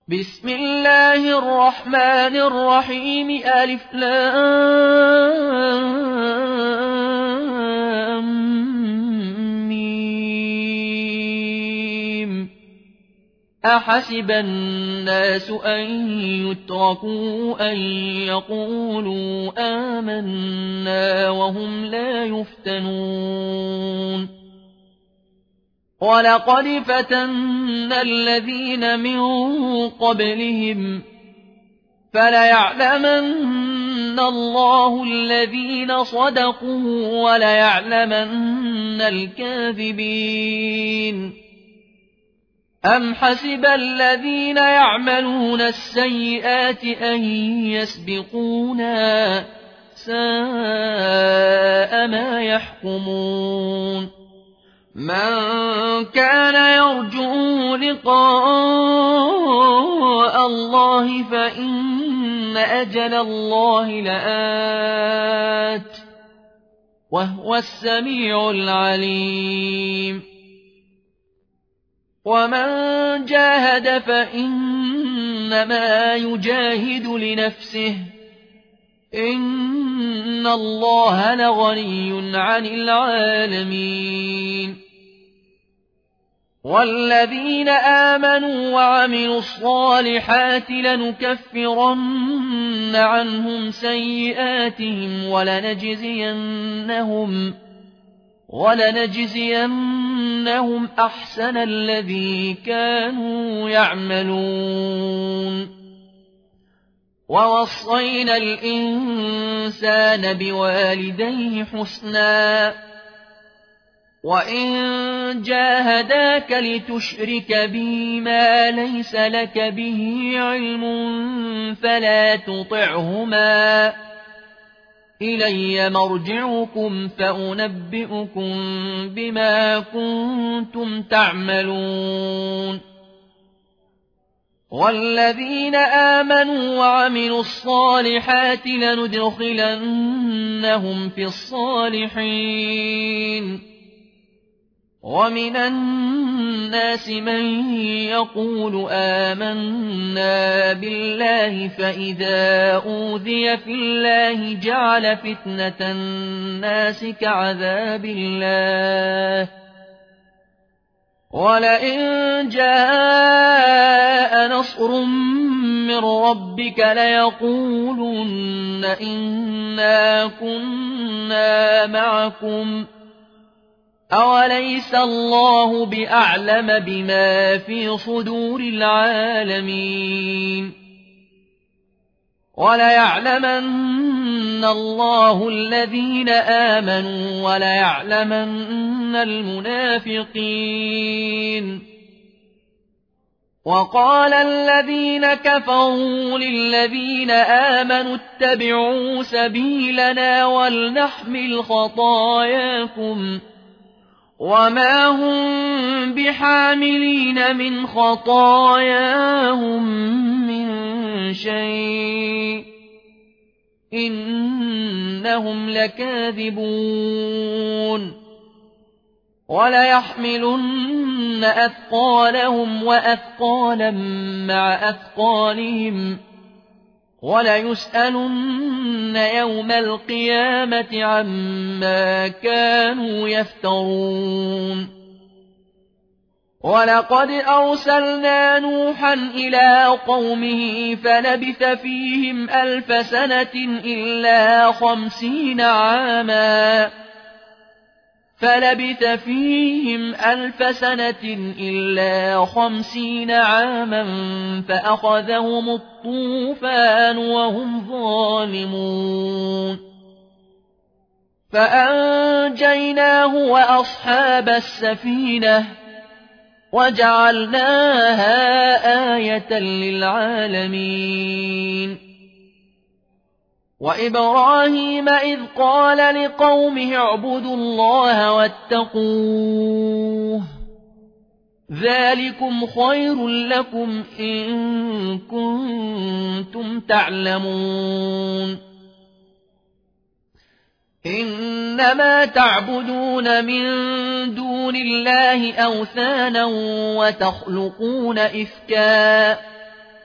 بسم الله الرحمن الرحيم ألف لام ميم. أحسب الناس أن يتركوا أن يقولوا آمنا وهم لا يفتنون ولقد فتنا الذين من قبلهم فليعلمن الله الذين صدقوا وليعلمن الكاذبين. أم حسب الذين يعملون السيئات أن يسبقونا ساء ما يحكمون. من كان يرجو لقاء الله فإن أجل الله لآت وهو السميع العليم. ومن جاهد فإنما يجاهد لنفسه إن الله لغني عن العالمين. والذين آمنوا وعملوا الصالحات لنكفرن عنهم سيئاتهم ولنجزينهم أحسن الذي كانوا يعملون. ووصينا الإنسان بوالديه حسنا وإن جاهداك لتشرك بي ما ليس لك به علم فلا تطعهما إلي مرجعكم فأنبئكم بما كنتم تعملون. والذين آمنوا وعملوا الصالحات لندخلنهم في الصالحين. ومن الناس من يقول آمنا بالله فإذا أوذي في الله جعل فتنة الناس كعذاب الله ولئن جاء نصر من ربك ليقولن إنا كنا معكم أوليس الله بأعلم بما في صدور العالمين. وليعلمن الله الذين آمنوا وليعلمن المنافقين. وقال الذين كفروا للذين آمنوا اتبعوا سبيلنا ولنحمل خطاياكم وما هم بحاملين من خطاياهم من شيء إنهم لكاذبون. وليحملن أثقالهم وأثقالا مع أثقالهم وليسألن يوم القيامة عما كانوا يفترون. ولقد أرسلنا نوحا إلى قومه فلبث فيهم 1000 سنة إلا 50 عاما فأخذهم الطوفان وهم ظالمون فأنجيناه وأصحاب السفينة وجعلناها آية للعالمين. وإبراهيم إذ قال لقومه اعبدوا الله واتقوه ذلكم خير لكم إن كنتم تعلمون. إنما تعبدون من دون الله أوثانا وتخلقون إفكا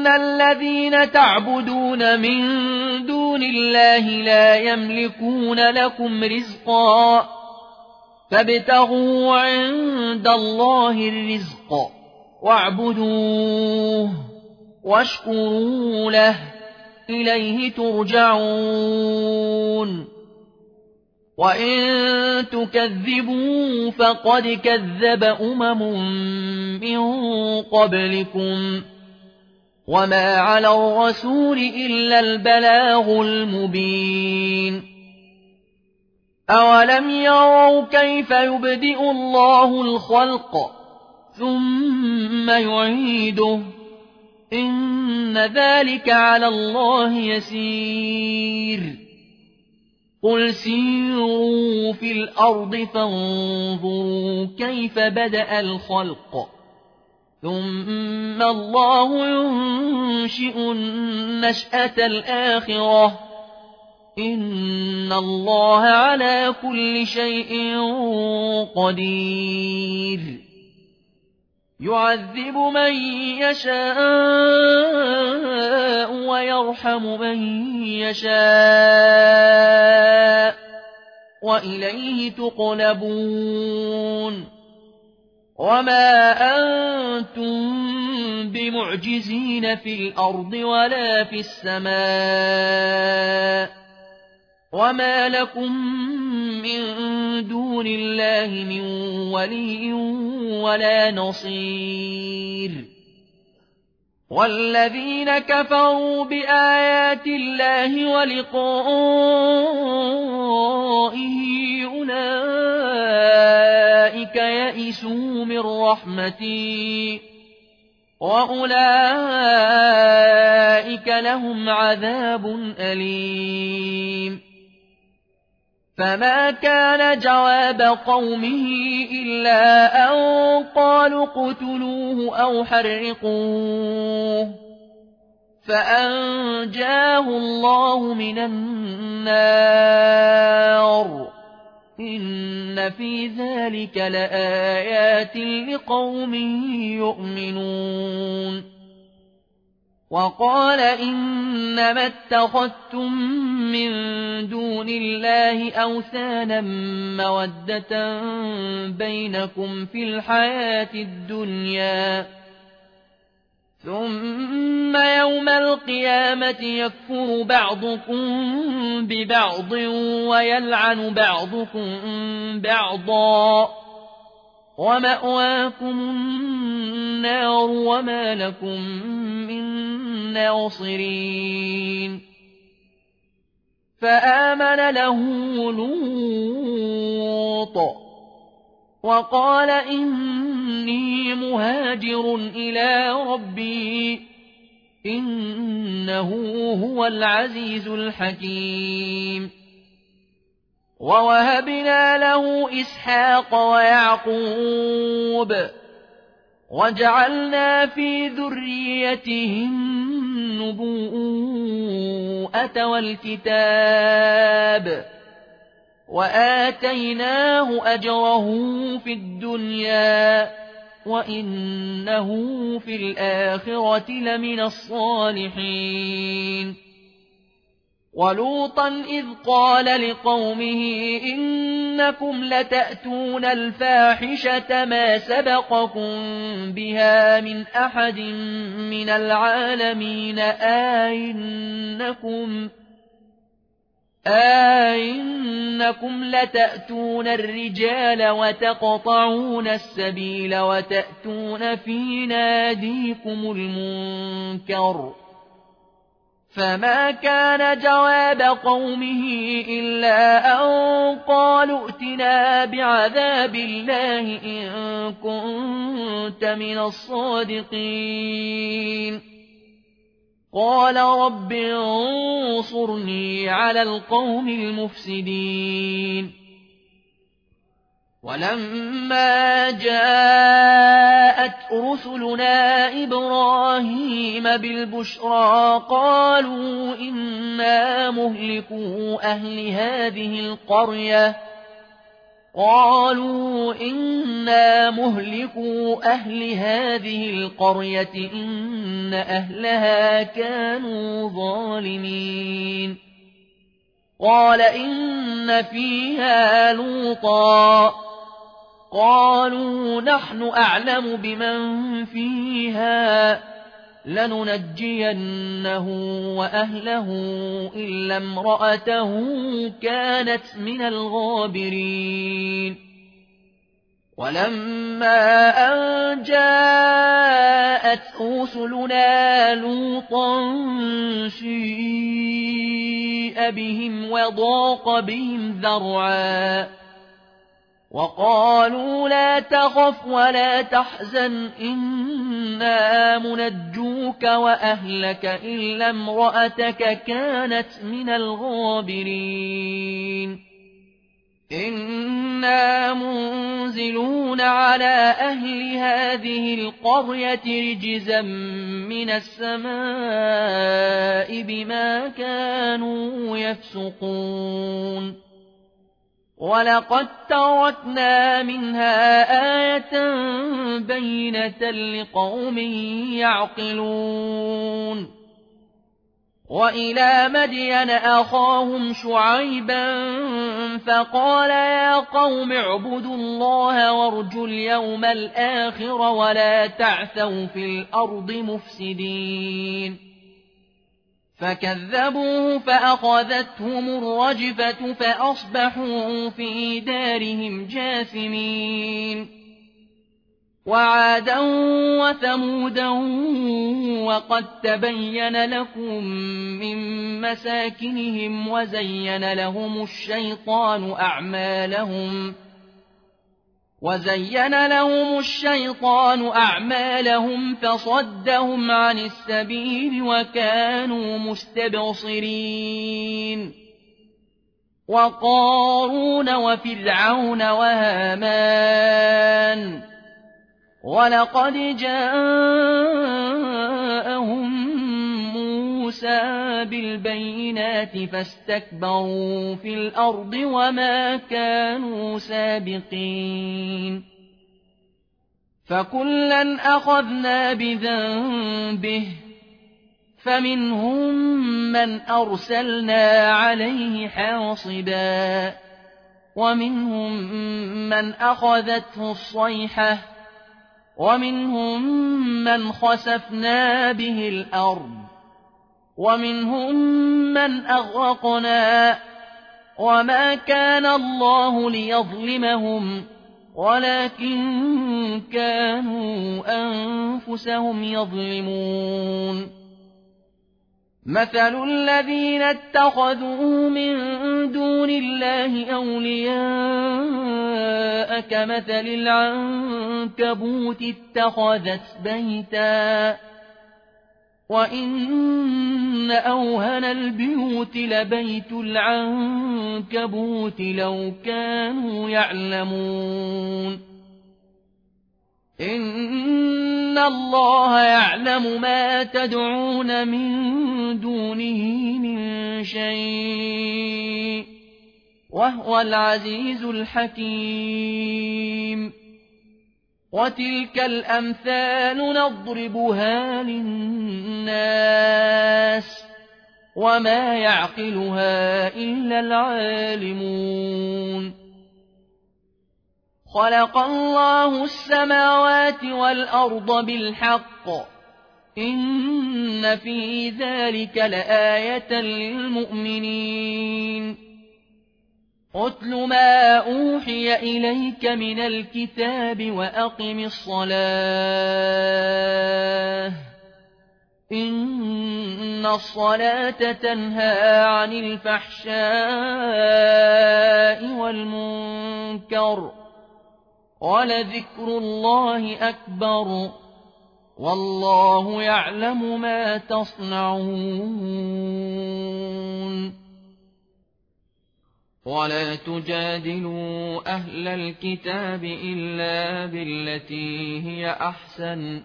إن الذين تعبدون من دون الله لا يملكون لكم رزقا فابتغوا عند الله الرزق واعبدوه واشكروا له إليه ترجعون وإن تكذبوا فقد كذب من قبلكم وما على الرسول إلا البلاغ المبين أولم يروا كيف يبدئ الله الخلق ثم يعيده إن ذلك على الله يسير قل سيروا في الأرض فانظروا كيف بدأ الخلق ثم الله ينشئ النشأة الآخرة إن الله على كل شيء قدير يعذب من يشاء ويرحم من يشاء وإليه تقلبون وما أنتم بمعجزين في الأرض ولا في السماء وما لكم من دون الله من ولي ولا نصير والذين كفروا بآيات الله ولقائه أولئك يئسوا من رحمتي وأولئك لهم عذاب أليم فما كان جواب قومه إلا أن قالوا اقتلوه أو حرقوه فأنجاه الله من النار إن في ذلك لآيات لقوم يؤمنون وقال إنما اتخذتم من دون الله أوثانا مودة بينكم في الحياة الدنيا ثم يوم القيامة يكفر بعضكم ببعض ويلعن بعضكم بعضا ومأواكم النار وما لكم من ناصرين فآمن له لوط وقال إني مهاجر إلى ربي إنه هو العزيز الحكيم ووهبنا له إسحاق ويعقوب وجعلنا في ذريته النبوءة والكتاب وآتيناه أجره في الدنيا وإنه في الآخرة لمن الصالحين ولوطا إذ قال لقومه إنكم لتأتون الفاحشة ما سبقكم بها من أحد من العالمين أئنكم لتأتون الرجال وتقطعون السبيل وتأتون في ناديكم المنكر فما كان جواب قومه إلا أن قالوا ائتنا بعذاب الله إن كنت من الصادقين قال رب انصرني على القوم المفسدين ولما جاءت رسلنا إبراهيم بالبشرى قالوا إنا مهلكو أهل هذه القرية قالوا إنا مهلكو أهل هذه القرية إن أهلها كانوا ظالمين قال إن فيها لوطا قالوا نحن أعلم بمن فيها لننجينه وأهله إلا امرأته كانت من الغابرين ولما أن جاءت رسلنا لوطا سيء بهم وضاق بهم ذرعا وقالوا لا تخف ولا تحزن إنا منجوك وأهلك إلا امرأتك كانت من الغابرين إنا منزلون على أهل هذه القرية رجزا من السماء بما كانوا يفسقون ولقد تركنا منها آية بينة لقوم يعقلون وإلى مدين أخاهم شعيبا فقال يا قوم اعبدوا الله وارجوا اليوم الآخر ولا تعثوا في الأرض مفسدين فكذبوه فأخذتهم الرجفة فأصبحوا في دارهم جاثمين وعادا وثمودا وقد تبين لكم من مساكنهم وزين لهم الشيطان أعمالهم فصدهم عن السبيل وكانوا مستبصرين وقارون وفرعون وهامان ولقد جاءهم موسى بالبينات فاستكبروا في الأرض وما كانوا سابقين فكلا أخذنا بذنبه فمنهم من أرسلنا عليه حاصبا ومنهم من أخذته الصيحة ومنهم من خسفنا به الأرض ومنهم من أغرقنا وما كان الله ليظلمهم ولكن كانوا أنفسهم يظلمون مثل الذين اتخذوا من دون الله أولياء كمثل العنكبوت اتخذت بيتا وإن أوهن البيوت لبيت العنكبوت لو كانوا يعلمون إن الله يعلم ما تدعون من دونه من شيء وهو العزيز الحكيم وتلك الأمثال نضربها للناس وما يعقلها إلا العالمون خلق الله السماوات والأرض بالحق إن في ذلك لآية للمؤمنين أتل ما أوحي إليك من الكتاب وأقم الصلاة إن الصلاة تنهى عن الفحشاء والمنكر ولذكر الله أكبر والله يعلم ما تصنعون ولا تجادلوا أهل الكتاب إلا بالتي هي أحسن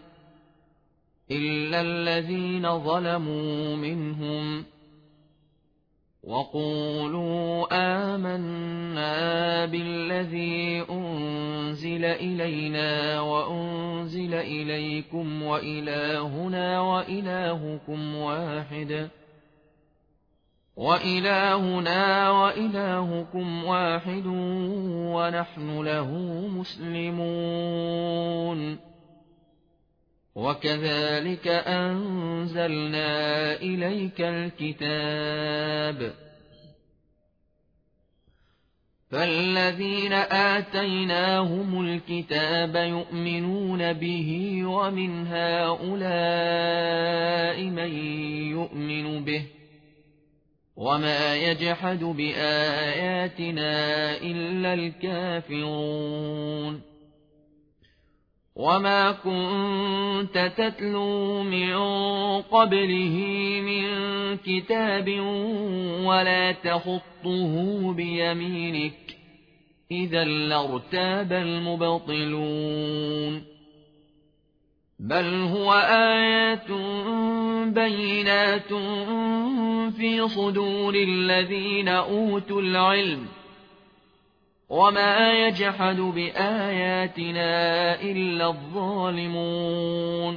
إلا الذين ظلموا منهم وقولوا آمنا بالذي أنزل إلينا وأنزل إليكم وإلهنا وإلهكم واحد ونحن له مسلمون. وكذلك أنزلنا إليك الكتاب فالذين آتيناهم الكتاب يؤمنون به ومن هؤلاء من يؤمن به وما يجحد بآياتنا إلا الكافرون. وما كنت تتلو من قبله من كتاب ولا تخطه بيمينك إذا لارتاب المبطلون. بل هو آيات بينات في صدور الذين أوتوا العلم وما يجحد بآياتنا إلا الظالمون.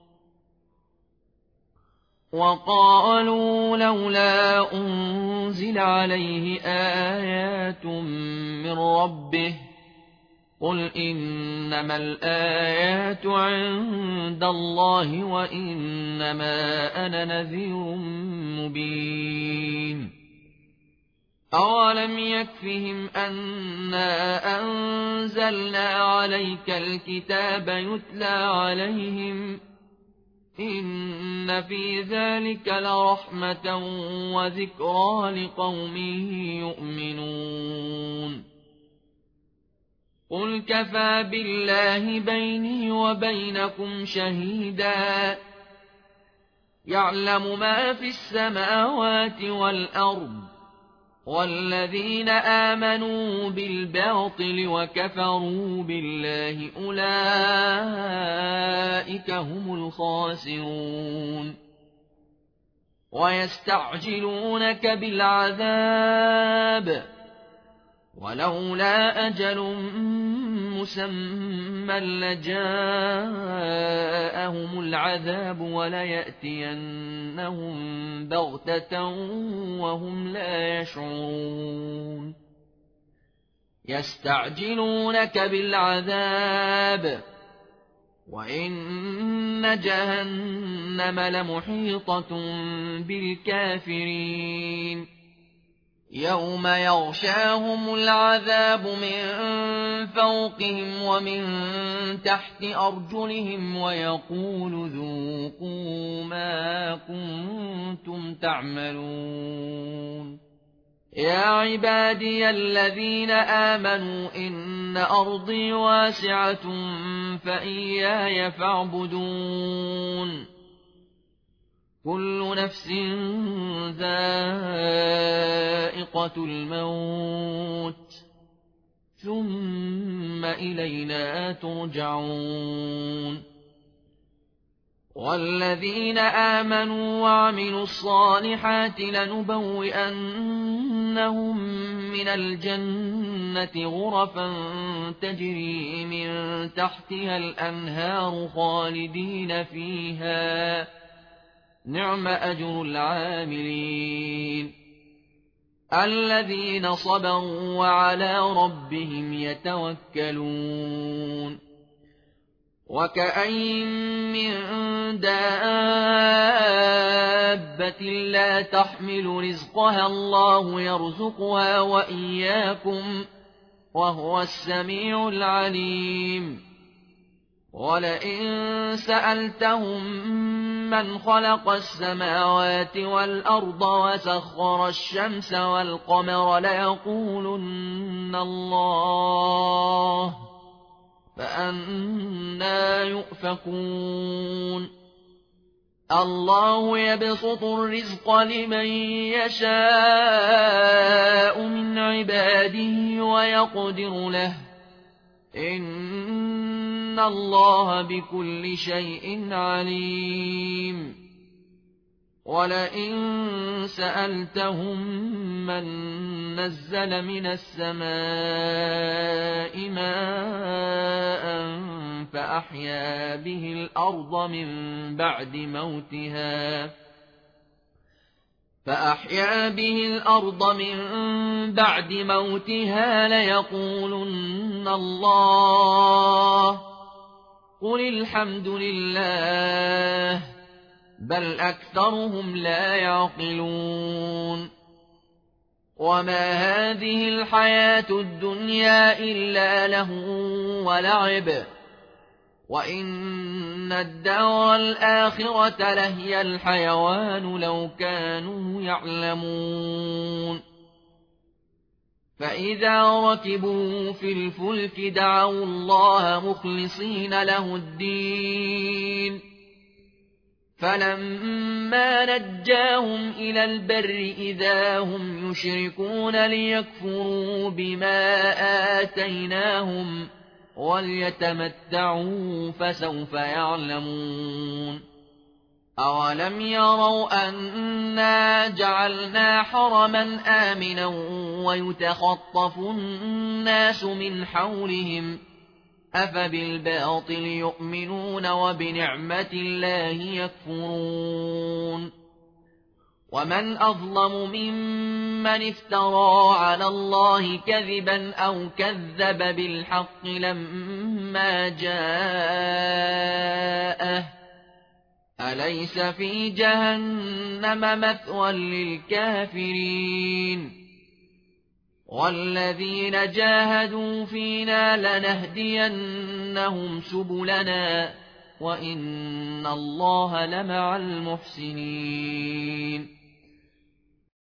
وقالوا لولا أنزل عليه آيات من ربه قل إنما الآيات عند الله وإنما أنا نذير مبين. أولم يكفهم أنا أنزلنا عليك الكتاب يتلى عليهم إن في ذلك لرحمة وذكرى لقوم يؤمنون. قل كفى بالله بيني وبينكم شهيدا يعلم ما في السماوات والأرض والذين آمنوا بالباطل وكفروا بالله أولئك هم الخاسرون. ويستعجلونك بالعذاب ولولا أجل مسمى لجاءهم العذاب وليأتينهم بغتة وهم لا يشعرون. يستعجلونك بالعذاب وإن جهنم لمحيطة بالكافرين. يوم يغشاهم العذاب من فوقهم ومن تحت أرجلهم ويقول ذوقوا ما كنتم تعملون. يا عبادي الذين آمنوا إن أرضي واسعة فإياي فاعبدون. كل نفس ذائقة الموت ثم إلينا ترجعون. والذين آمنوا وعملوا الصالحات لنبوئنهم من الجنة غرفا تجري من تحتها الأنهار خالدين فيها نعم أجر العاملين. الذين صبروا وعلى ربهم يتوكلون. وكأين من دابة لا تحمل رزقها الله يرزقها وإياكم وهو السميع العليم. ولئن سألتهم من خلق السماوات والأرض وسخر الشمس والقمر ليقولن الله فأنى يؤفكون. الله يبسط الرزق لمن يشاء من عباده ويقدر له إن الله بكل شيء عليم. ولئن سألتهم من نزل من السماء ماء فأحيا به الأرض من بعد موتها ليقولن الله. قل الحمد لله بل أكثرهم لا يعقلون. وما هذه الحياة الدنيا إلا لهو ولعب وإن الدار الآخرة لهي الحيوان لو كانوا يعلمون. فإذا ركبوا في الفلك دعوا الله مخلصين له الدين فلما نجاهم إلى البر إذا هم يشركون ليكفروا بما آتيناهم وليتمتعوا فسوف يعلمون. أولم يروا أنا جعلنا حرما آمنا ويتخطف الناس من حولهم أفبالباطل يؤمنون وبنعمة الله يكفرون. ومن أظلم ممن افترى على الله كذبا أو كذب بالحق لما جاءه أليس في جهنم مثوى للكافرين. والذين جاهدوا فينا لنهدينهم سبلنا وإن الله لمع المحسنين.